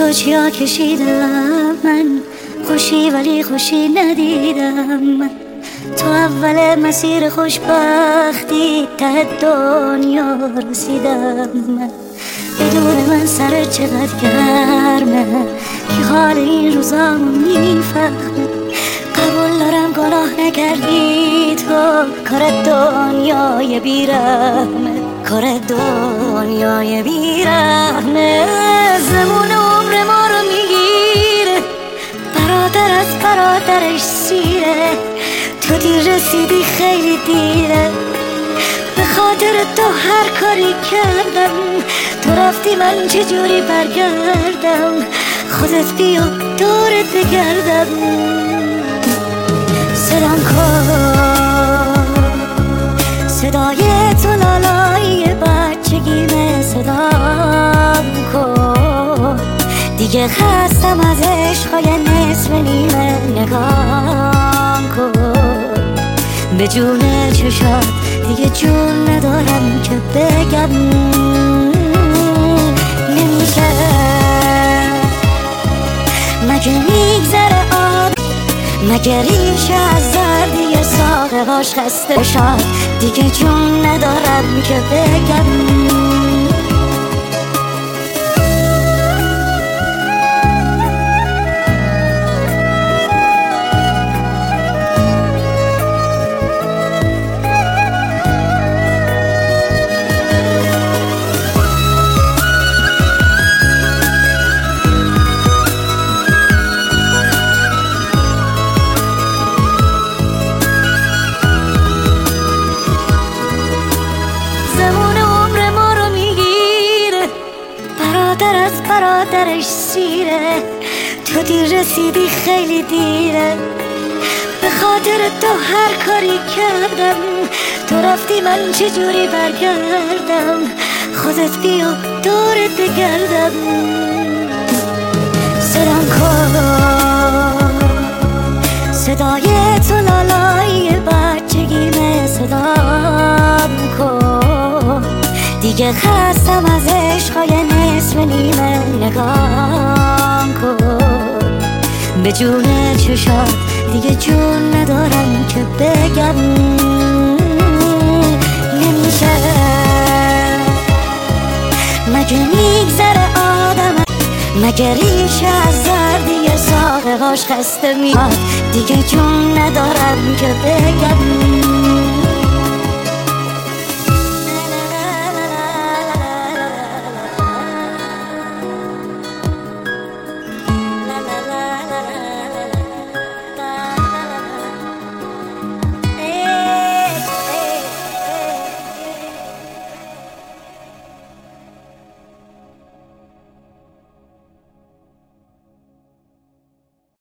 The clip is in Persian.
سوچیا کشیدم من، خوشی ولی خوشی ندیدم من. تو اول مسیر خوشبختی ته دنیا رسیدم من. بدون من سر چقدر گرمه که حال این روزامو میفهمه. قبول دارم گناه نکردی تو، کار دنیای بیرحمه، کار دنیای بیرحمه. زمون عمر ما رو میگیره، برادر از برادرش سیره. تو دیر رسیدی خیلی دیره، به خاطر تو هر کاری کردم. تو رفتی من چجوری برگردم؟ خودت بیا دورت بگردم. صدام کن صدای تو، لالای بچگیمه. صدام کن دیگه خستم از عشقای نصف نیمه. نگام کن به جون چشات، دیگه جون ندارم که بگم. نمیشه مگه میگذره آب، مگه ریشه از زردی ساقه‌هاش خسته شد. دیگه جون ندارم که بگم. برادرش سیره، تو دیر رسیدی خیلی دیره. به خاطر تو هر کاری کردم. تو رفتی من چجوری برگردم؟ خودت بیا دورت بگردم. صدام کن صدای تو، لالای بچگیمه. صدام کن دیگه خستم از عشقای نصف نیمه. نگام کن به جون چشات، دیگه جون ندارم که بگم. نمیشه مگه میگذره آدم، مگه ریشه از زردی ساقه‌هاش خسته میاد. دیگه جون ندارم که بگم.